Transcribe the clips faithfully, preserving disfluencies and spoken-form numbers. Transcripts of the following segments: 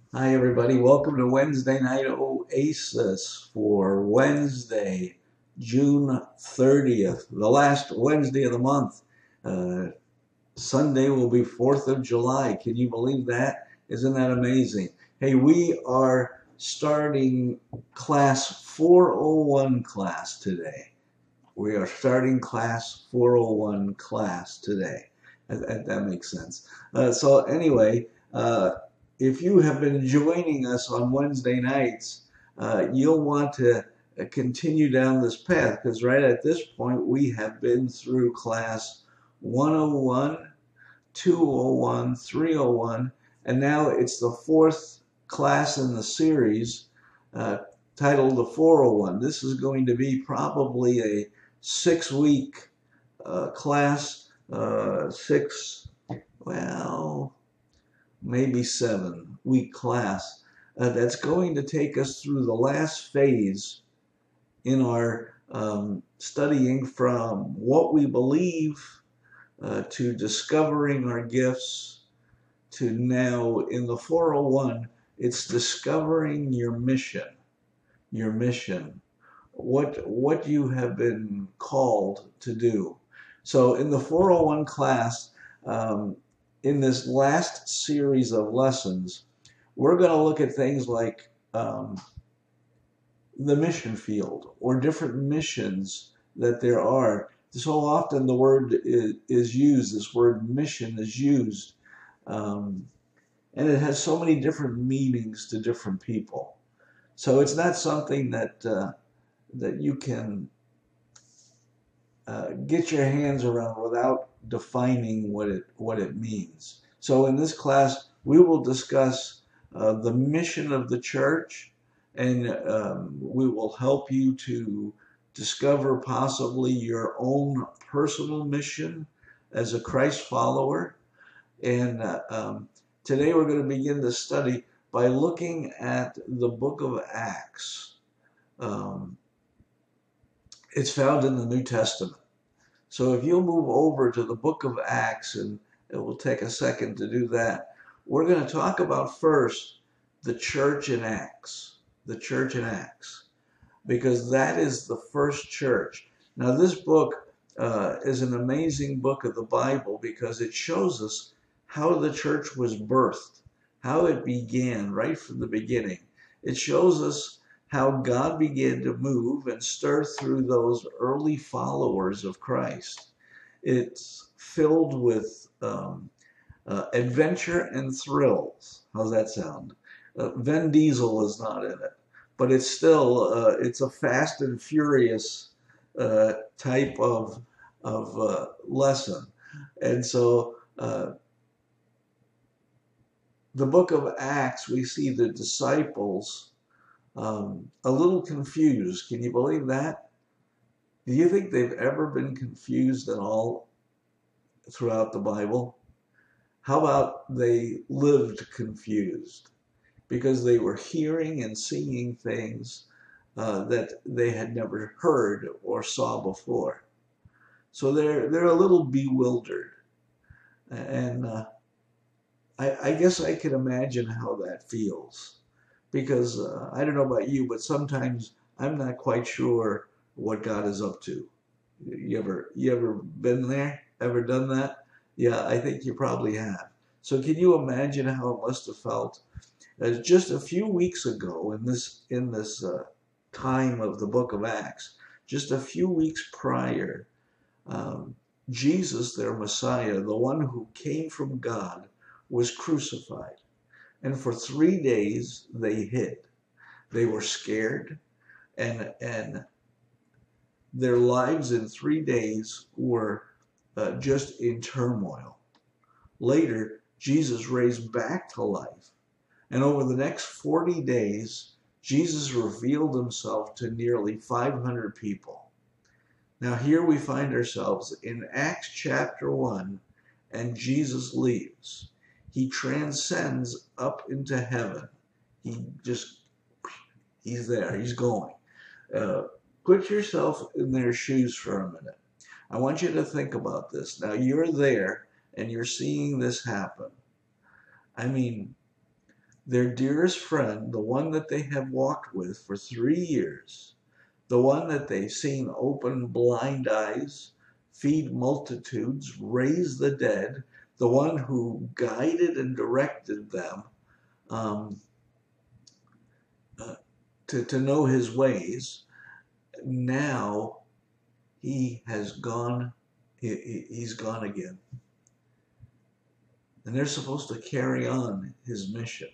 Hi, everybody. Welcome to Wednesday Night Oasis for Wednesday, June thirtieth, the last Wednesday of the month. Uh, Sunday will be fourth of July. Can you believe that? Isn't that amazing? Hey, we are starting class four oh one class today. We are starting class four oh one class today. That, that makes sense. Uh, so anyway, uh, if you have been joining us on Wednesday nights, uh, you'll want to uh, continue down this path because right at this point we have been through class one oh one, two oh one, three oh one, and now it's the fourth class in the series uh, titled the four oh one. This is going to be probably a six week uh, class, uh, six, well, maybe seven week class uh, that's going to take us through the last phase in our um, studying from what we believe uh, to discovering our gifts to now in the four oh one, it's discovering your mission, your mission, what what you have been called to do. So in the four oh one class, um, in this last series of lessons, we're going to look at things like um, the mission field or different missions that there are. So often the word is, is used, this word mission is used, um, and it has so many different meanings to different people. So it's not something that uh, that you can uh, get your hands around without defining what it what it means. So in this class, we will discuss uh, the mission of the church, and um, we will help you to discover possibly your own personal mission as a Christ follower. And uh, um, today we're going to begin the study by looking at the book of Acts. Um, it's found in the New Testament. So if you'll move over to the book of Acts, and it will take a second to do that, we're going to talk about first the church in Acts, the church in Acts, because that is the first church. Now this book uh, is an amazing book of the Bible because it shows us how the church was birthed, how it began right from the beginning. It shows us how God began to move and stir through those early followers of Christ. It's filled with um, uh, adventure and thrills. How's that sound? Uh, Vin Diesel is not in it, but it's still uh, it's a fast and furious uh, type of of uh, lesson, and so. Uh, the book of Acts, we see the disciples um, a little confused. Can you believe that? Do you think they've ever been confused at all throughout the Bible? How about they lived confused because they were hearing and seeing things uh, that they had never heard or saw before? So they're they're a little bewildered, and uh, I, I guess I can imagine how that feels. Because uh, I don't know about you, but sometimes I'm not quite sure what God is up to. You ever you ever been there? Ever done that? Yeah, I think you probably have. So can you imagine how it must have felt? As just a few weeks ago, in this in this uh, time of the book of Acts, just a few weeks prior, um, Jesus, their Messiah, the one who came from God, was crucified. And for three days they hid. They were scared, and and their lives in three days were uh, just in turmoil. Later, Jesus raised back to life, and over the next forty days, Jesus revealed himself to nearly five hundred people. Now here we find ourselves in Acts chapter one, and Jesus leaves. He transcends up into heaven. He just, he's there, he's going. Uh, put yourself in their shoes for a minute. I want you to think about this. Now you're there and you're seeing this happen. I mean, their dearest friend, the one that they have walked with for three years, the one that they've seen open blind eyes, feed multitudes, raise the dead, the one who guided and directed them um, uh, to, to know his ways, now he has gone, he, he's gone again. And they're supposed to carry on his mission.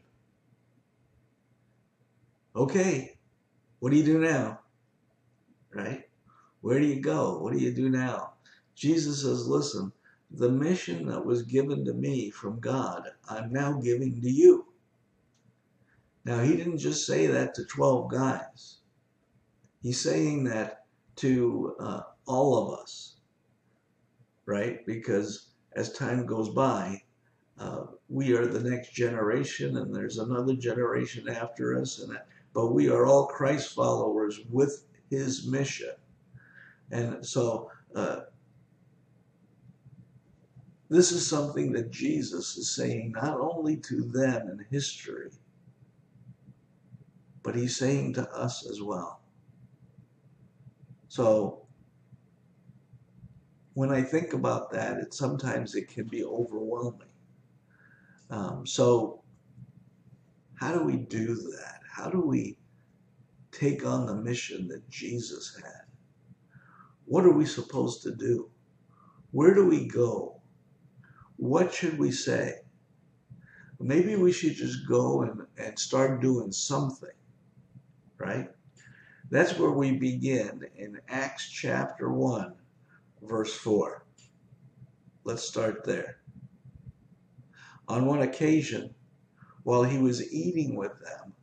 Okay, what do you do now? Right? Where do you go? What do you do now? Jesus says, listen, the mission that was given to me from God, I'm now giving to you. Now, he didn't just say that to twelve guys. He's saying that to uh, all of us, right? Because as time goes by, uh, we are the next generation, and there's another generation after us, and but we are all Christ followers with his mission. And so uh, this is something that Jesus is saying not only to them in history, but he's saying to us as well. So when I think about that, it sometimes it can be overwhelming. Um, so how do we do that? How do we take on the mission that Jesus had? What are we supposed to do? Where do we go? What should we say? Maybe we should just go and, and start doing something, right? That's where we begin in Acts chapter one, verse four. Let's start there. On one occasion, while he was eating with them,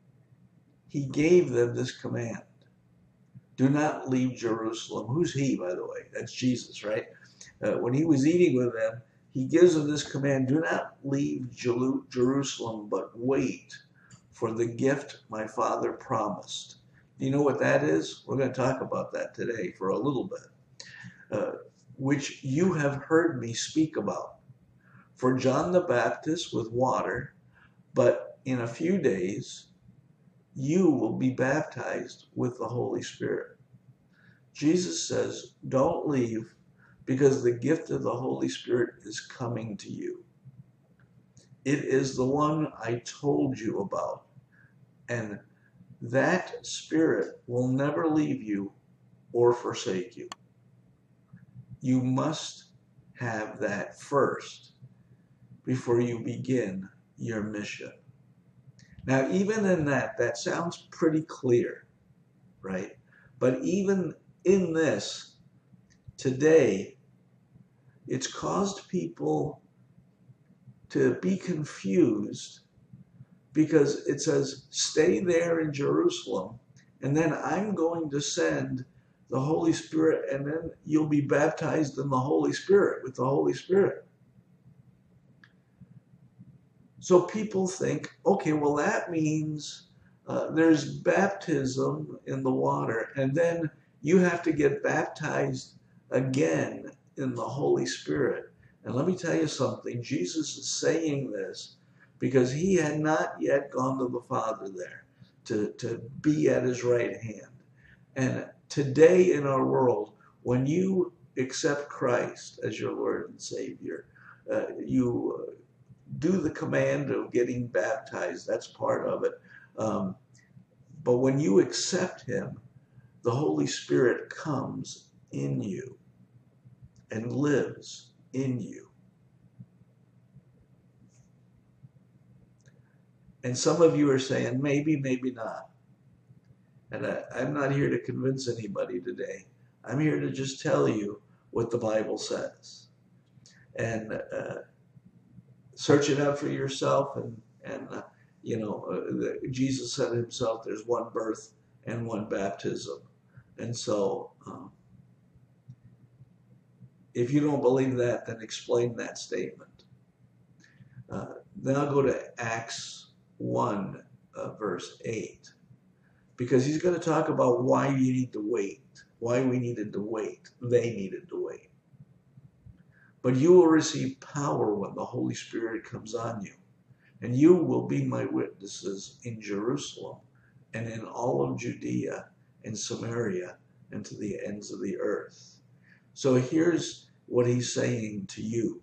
he gave them this command. Do not leave Jerusalem. Who's he, by the way? That's Jesus, right? Uh, when he was eating with them, he gives them this command. Do not leave Jerusalem, but wait for the gift my Father promised. You know what that is? We're going to talk about that today for a little bit. Uh, which you have heard me speak about. For John the Baptist with water, but in a few days you will be baptized with the Holy Spirit. Jesus says, don't leave, because the gift of the Holy Spirit is coming to you. It is the one I told you about. And that Spirit will never leave you or forsake you. You must have that first before you begin your mission. Now, even in that, that sounds pretty clear, right? But even in this, today, it's caused people to be confused because it says, stay there in Jerusalem, and then I'm going to send the Holy Spirit, and then you'll be baptized in the Holy Spirit, with the Holy Spirit. So people think, okay, well, that means uh, there's baptism in the water, and then you have to get baptized again in the Holy Spirit. And let me tell you something, Jesus is saying this because he had not yet gone to the Father there to, to be at his right hand. And today in our world, when you accept Christ as your Lord and Savior, uh, you uh, do the command of getting baptized. That's part of it. Um, but when you accept him, the Holy Spirit comes in you and lives in you. And some of you are saying, maybe, maybe not. And I, I'm not here to convince anybody today. I'm here to just tell you what the Bible says. And uh, search it out for yourself. And, and uh, you know, uh, the, Jesus said himself, there's one birth and one baptism. And so, um, if you don't believe that, then explain that statement. Uh, then I'll go to Acts one, uh, verse eight. Because he's going to talk about why you need to wait, why we needed to wait, they needed to wait. But you will receive power when the Holy Spirit comes on you, And you will be my witnesses in Jerusalem and in all of Judea and Samaria and to the ends of the earth. So here's what he's saying to you.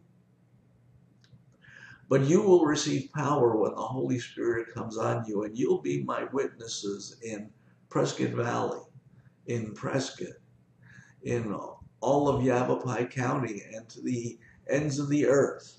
But you will receive power when the Holy Spirit comes on you, and you'll be my witnesses in Prescott Valley, in Prescott, in all of Yavapai County, and to the ends of the earth.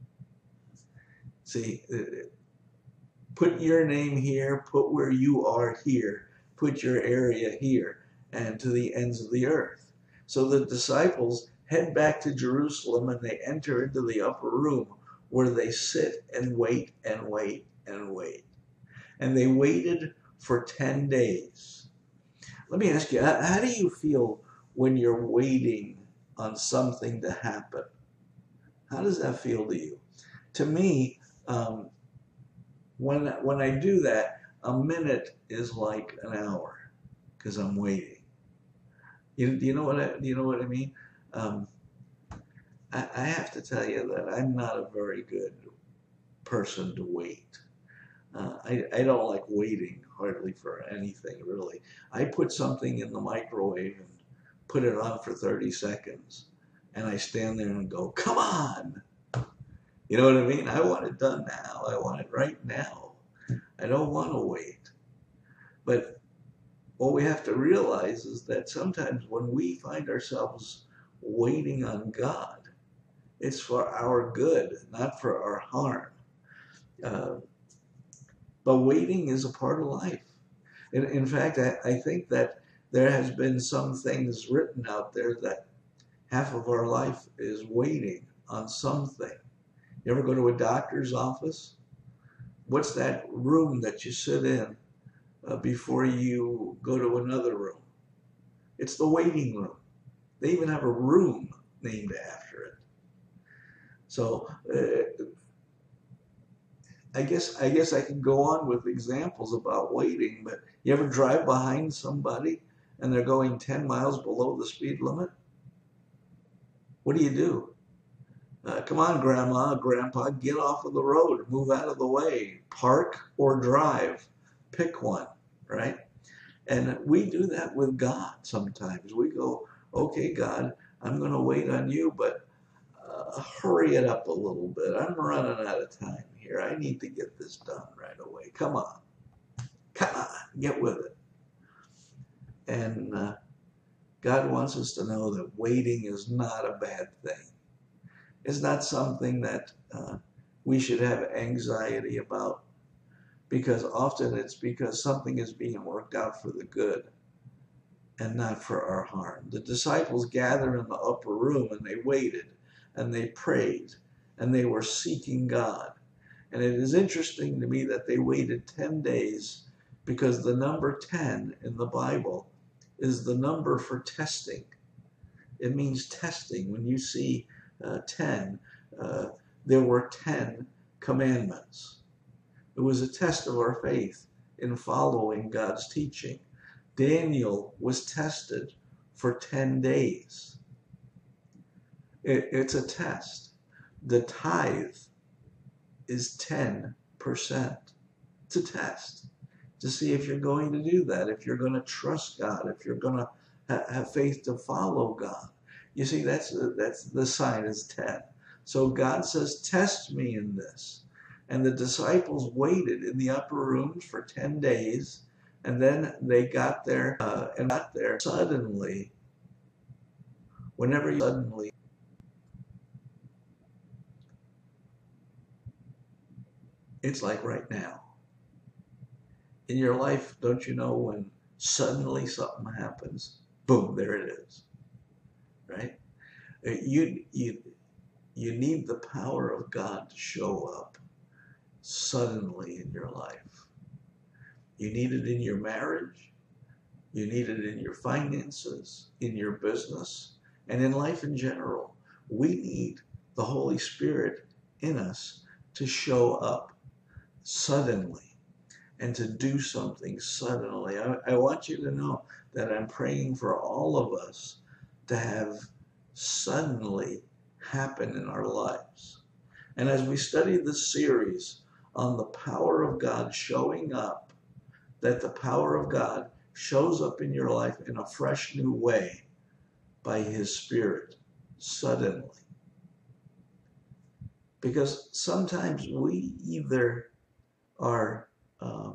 See, put your name here, put where you are here, put your area here, and to the ends of the earth. So the disciples head back to Jerusalem, and they enter into the upper room where they sit and wait and wait and wait. And they waited for ten days. Let me ask you, how do you feel when you're waiting on something to happen? How does that feel to you? To me, um, when, when I do that, a minute is like an hour because I'm waiting. You, do you know what I, do you know what I mean? Um, I, I have to tell you that I'm not a very good person to wait. Uh, I, I don't like waiting hardly for anything, really. I put something in the microwave and put it on for thirty seconds, and I stand there and go, come on! You know what I mean? I want it done now. I want it right now. I don't want to wait. But what we have to realize is that sometimes when we find ourselves waiting on God, it's for our good, not for our harm. Uh, but waiting is a part of life. In, in fact, I, I think that there has been some things written out there that half of our life is waiting on something. You ever go to a doctor's office? What's that room that you sit in uh, before you go to another room? It's the waiting room. They even have a room named after it. So uh, I guess I guess I can go on with examples about waiting, but you ever drive behind somebody and they're going ten miles below the speed limit? What do you do? Uh, come on, Grandma, Grandpa, get off of the road, move out of the way, park or drive, pick one, right? And we do that with God sometimes. We go, okay, God, I'm going to wait on you, but uh, hurry it up a little bit. I'm running out of time here. I need to get this done right away. Come on. Come on, get with it. And uh, God wants us to know that waiting is not a bad thing. It's not something that uh, we should have anxiety about, because often it's because something is being worked out for the good and not for our harm. The disciples gathered in the upper room and they waited and they prayed and they were seeking God. And it is interesting to me that they waited ten days, because the number ten in the Bible is the number for testing. It means testing. When you see uh, ten, uh, there were ten commandments. It was a test of our faith in following God's teaching. Daniel was tested for ten days. It, it's a test. The tithe is ten percent. It's a test to see if you're going to do that, if you're going to trust God, if you're going to ha have faith to follow God. You see, that's, that's the sign is ten. So God says, test me in this. And the disciples waited in the upper rooms for ten days, and then they got there, uh, and got there suddenly. Whenever you suddenly, it's like right now. In your life, don't you know when suddenly something happens, boom, there it is, right? You, you, you need the power of God to show up suddenly in your life. You need it in your marriage. You need it in your finances, in your business, and in life in general. We need the Holy Spirit in us to show up suddenly and to do something suddenly. I, I want you to know that I'm praying for all of us to have suddenly happen in our lives. And as we study this series on the power of God showing up, that the power of God shows up in your life in a fresh new way by His Spirit, suddenly. Because sometimes we either are uh,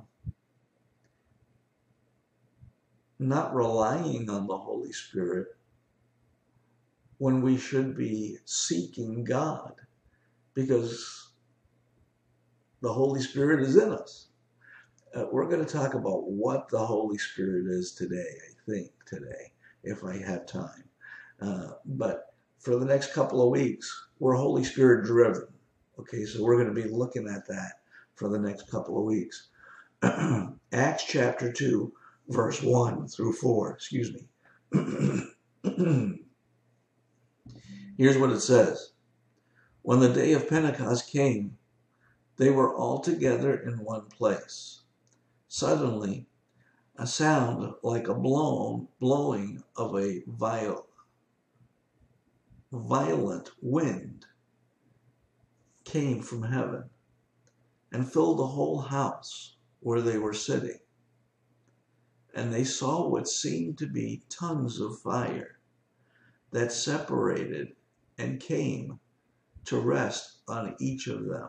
not relying on the Holy Spirit when we should be seeking God, because the Holy Spirit is in us. Uh, we're going to talk about what the Holy Spirit is today, I think, today, if I have time. Uh, but for the next couple of weeks, we're Holy Spirit driven. Okay, so we're going to be looking at that for the next couple of weeks. Acts chapter two, verse one through four, excuse me. Here's what it says. When the day of Pentecost came, they were all together in one place. Suddenly, a sound like a blown, blowing of a viol, violent wind came from heaven and filled the whole house where they were sitting. And they saw what seemed to be tongues of fire that separated and came to rest on each of them.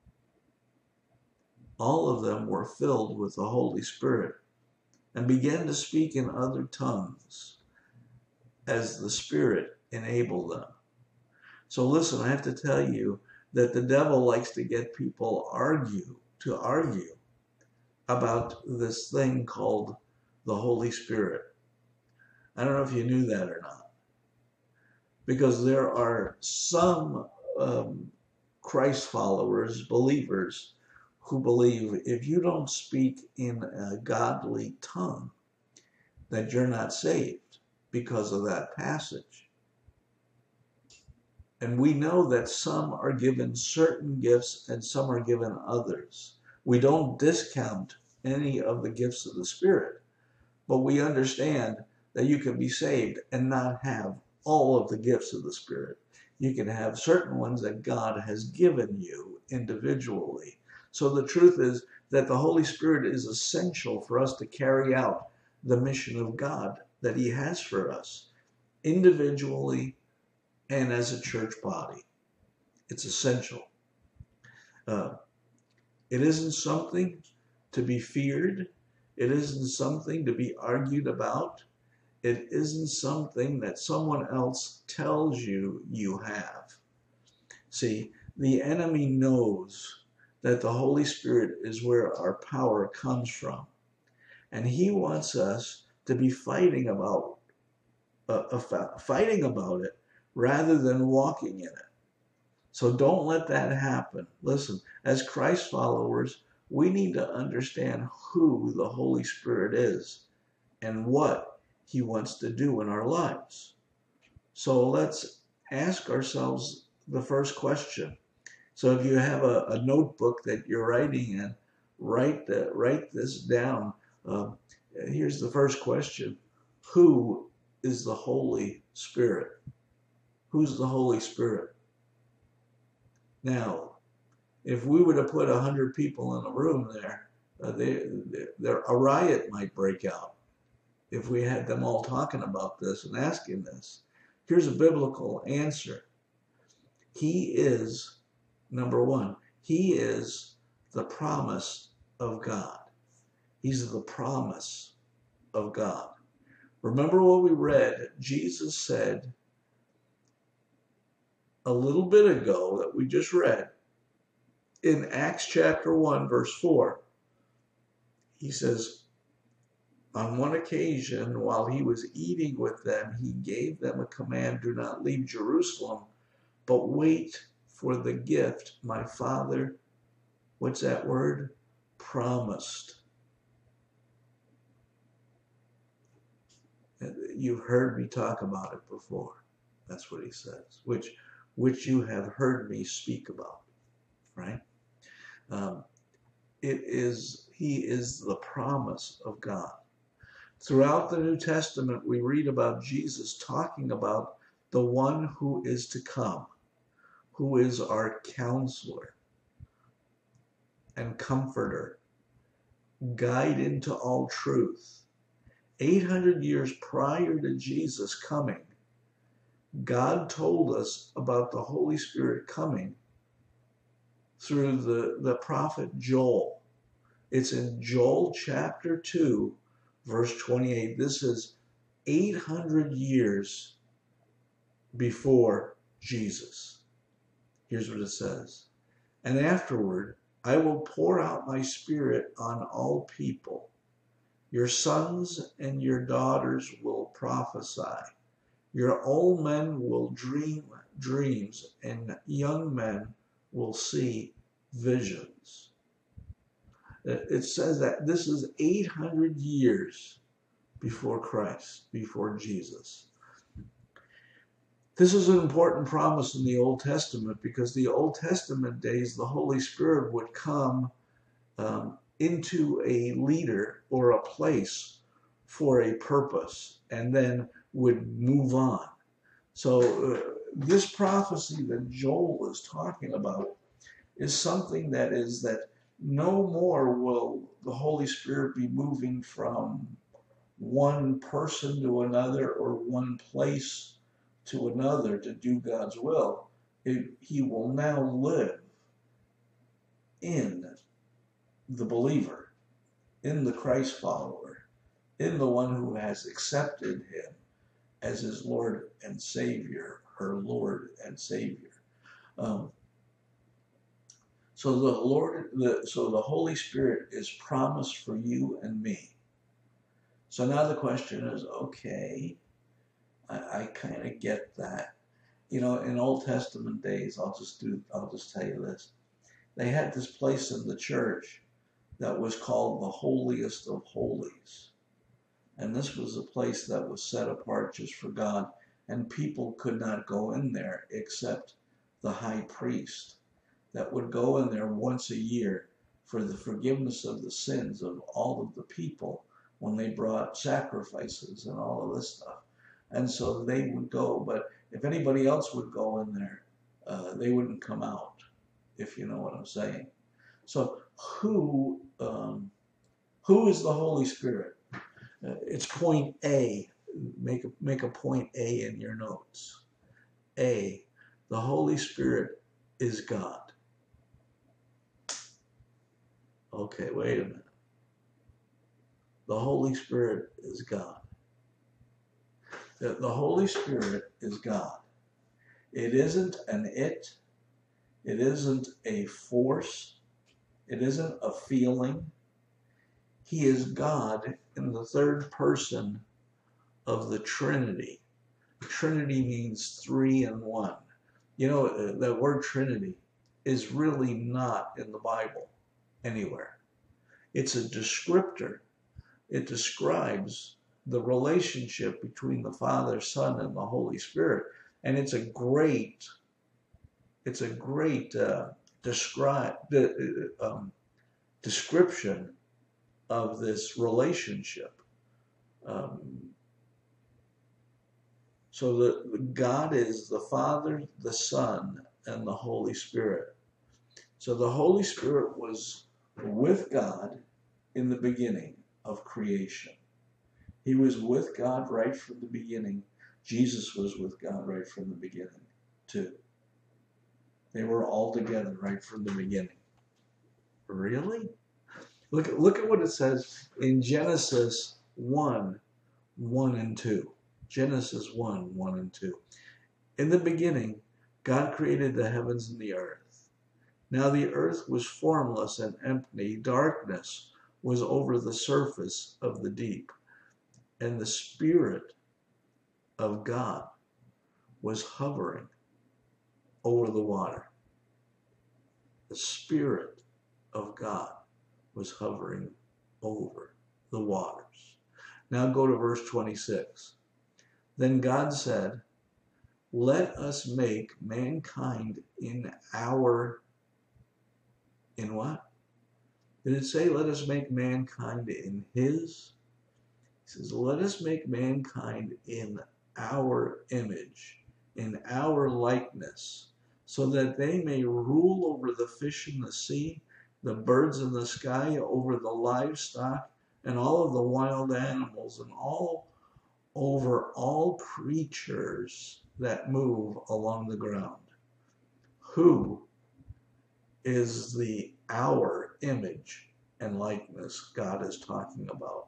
All of them were filled with the Holy Spirit and began to speak in other tongues as the Spirit enabled them. So listen, I have to tell you that the devil likes to get people argue, to argue about this thing called the Holy Spirit. I don't know if you knew that or not. Because there are some um, Christ followers, believers, who believe if you don't speak in a godly tongue, that you're not saved because of that passage. And we know that some are given certain gifts and some are given others. We don't discount any of the gifts of the Spirit, but we understand that you can be saved and not have all of the gifts of the Spirit. You can have certain ones that God has given you individually. So the truth is that the Holy Spirit is essential for us to carry out the mission of God that He has for us, individually and as a church body. It's essential. Uh, it isn't something to be feared. It isn't something to be argued about. It isn't something that someone else tells you you have. See, the enemy knows that the Holy Spirit is where our power comes from. And he wants us to be fighting about, uh, uh, fighting about it rather than walking in it. So don't let that happen. Listen, as Christ followers, we need to understand who the Holy Spirit is and what He wants to do in our lives. So let's ask ourselves the first question. So if you have a, a notebook that you're writing in, write, the, write this down. Um, here's the first question. Who is the Holy Spirit? Who's the Holy Spirit? Now, if we were to put a hundred people in a room there, uh, they, they, a riot might break out if we had them all talking about this and asking this. Here's a biblical answer. He is, number one, He is the promise of God. He's the promise of God. Remember what we read? Jesus said a little bit ago that we just read in Acts chapter one, verse four. He says, on one occasion, while he was eating with them, he gave them a command, do not leave Jerusalem, but wait for the gift my Father, what's that word? Promised. You've heard me talk about it before. That's what he says, which, which you have heard me speak about, right? Um, it is, he is the promise of God. Throughout the New Testament, we read about Jesus talking about the one who is to come, who is our counselor. and comforter, guide into all truth. eight hundred years prior to Jesus coming, God told us about the Holy Spirit coming through the, the prophet Joel. It's in Joel chapter two, verse twenty-eight. This is eight hundred years before Jesus. Here's what it says. And afterward, I will pour out my spirit on all people. Your sons and your daughters will prophesy. Your old men will dream dreams, and young men will see visions. It says that this is eight hundred years before Christ, before Jesus. This is an important promise in the Old Testament, because the Old Testament days, the Holy Spirit would come um, into a leader or a place for a purpose and then would move on. So uh, this prophecy that Joel is talking about is something that is that no more will the Holy Spirit be moving from one person to another or one place to another to do God's will. It, he will now live in the believer, in the Christ follower, in the one who has accepted him as his Lord and Savior, her Lord and Savior. Um, so the Lord, the, so the Holy Spirit is promised for you and me. So now the question is, okay, I, I kind of get that. You know, in Old Testament days, I'll just do, I'll just tell you this. They had this place in the church that was called the holiest of holies. And this was a place that was set apart just for God. And people could not go in there except the high priest that would go in there once a year for the forgiveness of the sins of all of the people when they brought sacrifices and all of this stuff. And so they would go, but if anybody else would go in there, uh, they wouldn't come out, if you know what I'm saying. So who, um, who is the Holy Spirit? Uh, it's point A. Make a, make a point A in your notes. A, the Holy Spirit is God. Okay, wait a minute. The Holy Spirit is God. The, the Holy Spirit is God. It isn't an it. It isn't a force. It isn't a feeling. He is God in the third person of the Trinity. Trinity means three in one. You know, that word Trinity is really not in the Bible anywhere. It's a descriptor. It describes the relationship between the Father, Son, and the Holy Spirit. And it's a great, it's a great uh, describe, um, description of this relationship. Um, so the, God is the Father, the Son, and the Holy Spirit. So the Holy Spirit was with God in the beginning of creation. He was with God right from the beginning. Jesus was with God right from the beginning, too. They were all together right from the beginning. Really? Look, look at what it says in Genesis one, one and two. Genesis one, one and two. In the beginning, God created the heavens and the earth. Now the earth was formless and empty. Darkness was over the surface of the deep. And the Spirit of God was hovering over the water. The Spirit of God was hovering over the waters. Now go to verse twenty-six. Then God said, let us make mankind in our, in what? Did it say, let us make mankind in his? He says, let us make mankind in our image, in our likeness, so that they may rule over the fish in the sea the birds in the sky, over the livestock, and all of the wild animals, and all over all creatures that move along the ground. Who is the our image and likeness God is talking about?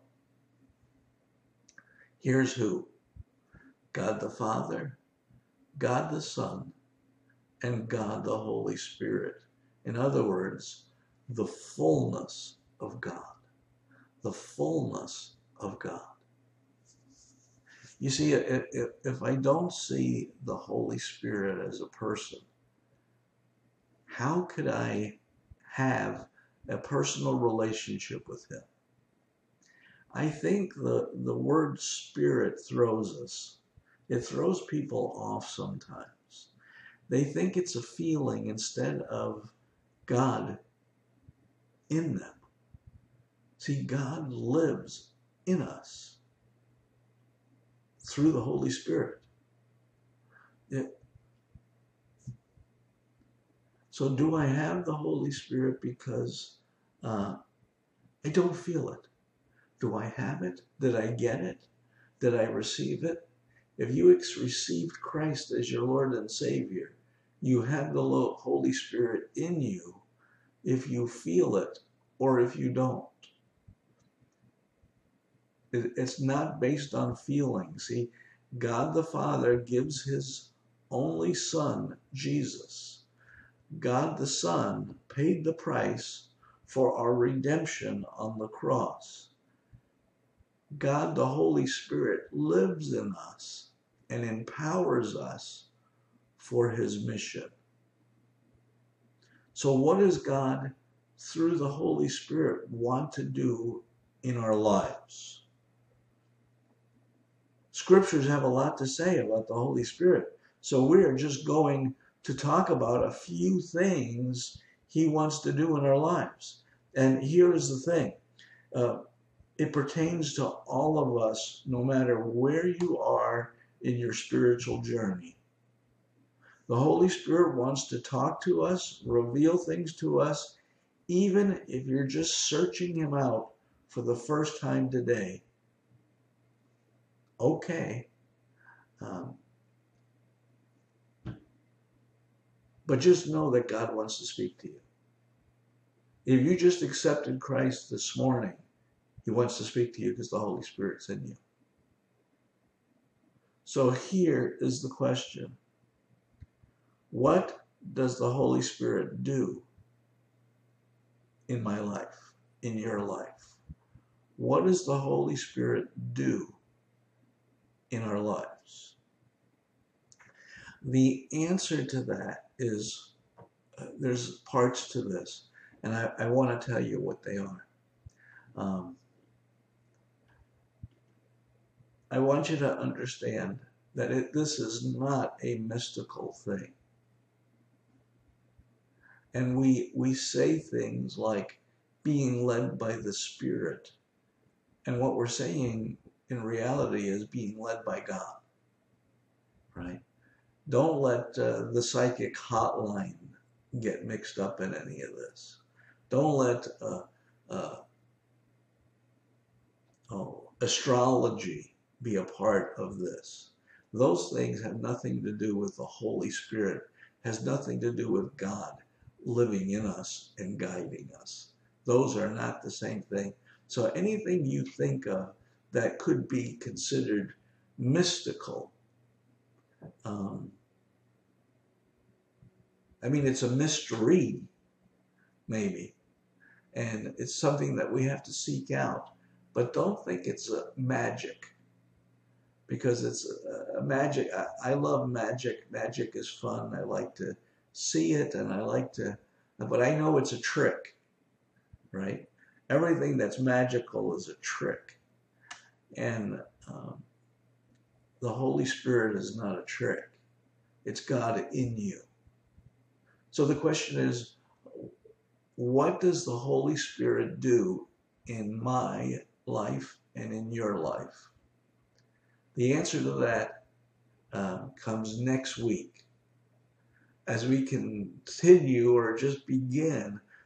Here's who: God the Father, God the Son, and God the Holy Spirit. In other words, the fullness of God. The fullness of God. You see, if, if I don't see the Holy Spirit as a person, how could I have a personal relationship with him? I think the, the word spirit throws us. It throws people off sometimes. They think it's a feeling instead of God in them. See, God lives in us through the Holy Spirit. It, so do I have the Holy Spirit because uh, I don't feel it? Do I have it? Did I get it? Did I receive it? If you ex- received Christ as your Lord and Savior, you have the Holy Spirit in you if you feel it or if you don't. It, it's not based on feelings. See, God the Father gives his only Son, Jesus. God the Son paid the price for our redemption on the cross. God the Holy Spirit lives in us and empowers us for his mission. So what does God, through the Holy Spirit, want to do in our lives? Scriptures have a lot to say about the Holy Spirit. So we are just going to talk about a few things he wants to do in our lives. And here is the thing. Uh, it pertains to all of us, no matter where you are in your spiritual journey. The Holy Spirit wants to talk to us, reveal things to us, even if you're just searching him out for the first time today. Okay. Um, but just know that God wants to speak to you. If you just accepted Christ this morning, he wants to speak to you because the Holy Spirit's in you. So here is the question. What does the Holy Spirit do in my life, in your life? What does the Holy Spirit do in our lives? The answer to that is, uh, there's parts to this, and I, I want to tell you what they are. Um, I want you to understand that it, this is not a mystical thing. And we, we say things like being led by the Spirit. And what we're saying in reality is being led by God, right? Don't let uh, the psychic hotline get mixed up in any of this. Don't let uh, uh, oh, astrology be a part of this. Those things have nothing to do with the Holy Spirit, has nothing to do with God living in us and guiding us. Those are not the same thing. So anything you think of that could be considered mystical, um, I mean, it's a mystery, maybe, and it's something that we have to seek out. But don't think it's a magic, because it's a, a magic. I, I love magic. Magic is fun. I like to see it, and I like to, but I know it's a trick, right? Everything that's magical is a trick. And um, the Holy Spirit is not a trick. It's God in you. So the question is, what does the Holy Spirit do in my life and in your life? The answer to that um, comes next week as we continue or just begin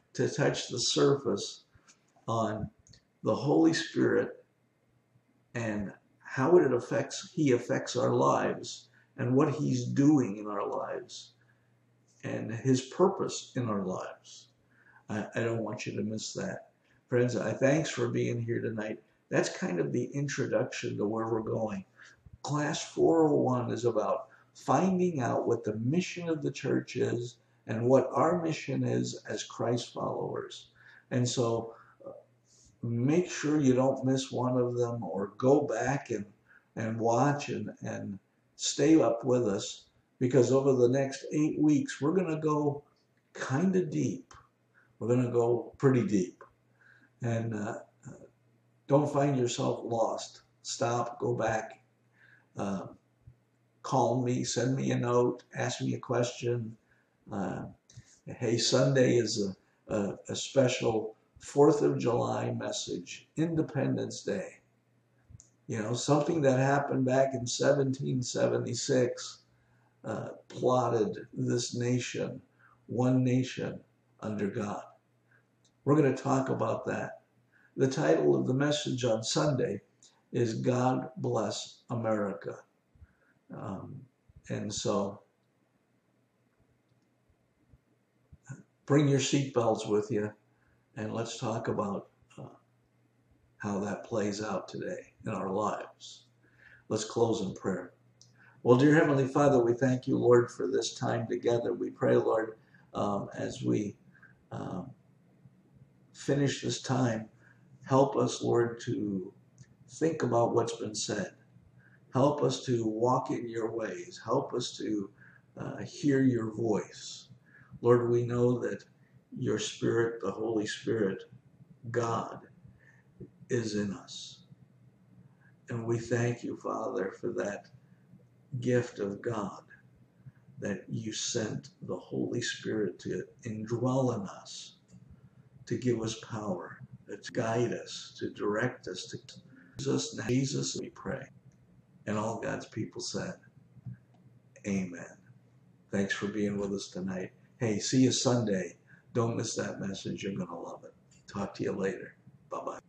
to touch the surface on the Holy Spirit and how it affects, he affects our lives and what he's doing in our lives and his purpose in our lives. I, I don't want you to miss that. Friends, I thanks for being here tonight. That's kind of the introduction to where we're going. Class four oh one is about finding out what the mission of the church is and what our mission is as Christ followers. And so uh, make sure you don't miss one of them, or go back and, and watch and, and stay up with us, because over the next eight weeks, we're going to go kind of deep. We're going to go pretty deep. And uh, don't find yourself lost. Stop, go back, uh, call me, send me a note, ask me a question. Uh, hey, Sunday is a, a, a special fourth of July message, Independence Day. You know, something that happened back in seventeen seventy-six uh, plotted this nation, one nation under God. We're going to talk about that. The title of the message on Sunday is God Bless America. Um, and so bring your seatbelts with you, and let's talk about uh, how that plays out today in our lives. Let's close in prayer. Well, dear Heavenly Father, we thank you, Lord, for this time together. We pray, Lord, um, as we um, finish this time, help us, Lord, to think about what's been said. Help us to walk in your ways. Help us to uh, hear your voice. Lord, we know that your Spirit, the Holy Spirit, God, is in us. And we thank you, Father, for that gift of God, that you sent the Holy Spirit to indwell in us, to give us power, to guide us, to direct us, to Jesus. Now, Jesus, we pray. And all God's people said, amen. Thanks for being with us tonight. Hey, see you Sunday. Don't miss that message. You're going to love it. Talk to you later. Bye-bye.